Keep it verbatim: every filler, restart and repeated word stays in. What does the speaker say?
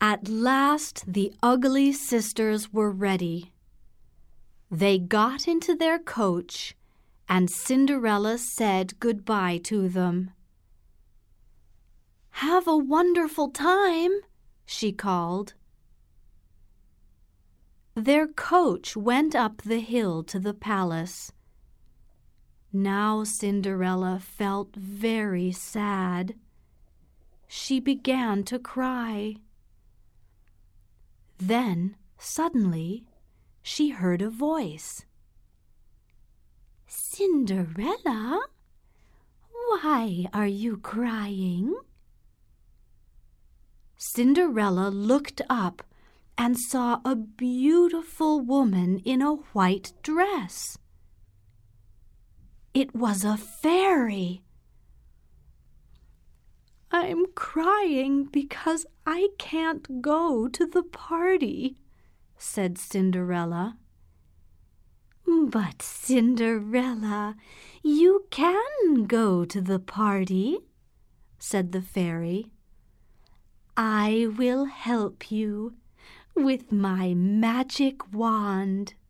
At last the ugly sisters were ready. They got into their coach, and Cinderella said goodbye to them. "Have a wonderful time," she called. Their coach went up the hill to the palace. Now Cinderella felt very sad. She began to cry. Then, suddenly, she heard a voice. "Cinderella, why are you crying?" Cinderella looked up and saw a beautiful woman in a white dress. It was a fairy. "I'm crying because I can't go to the party," said Cinderella. "But Cinderella, you can go to the party," said the fairy. "I will help you with my magic wand."